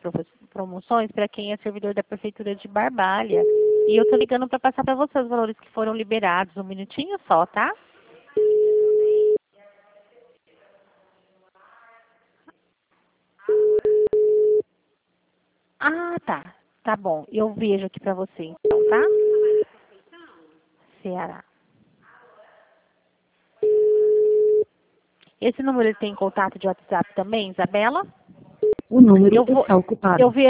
promoções para quem é servidor da Prefeitura de Barbalha. E eu tô ligando para passar para você os valores que foram liberados. Um minutinho só, tá? Ah, tá. Tá bom. Eu vejo aqui para você então, tá? Ceará. Esse número ele tem contato de WhatsApp também, Isabela? O número Eu vou, está ocupado. eu vejo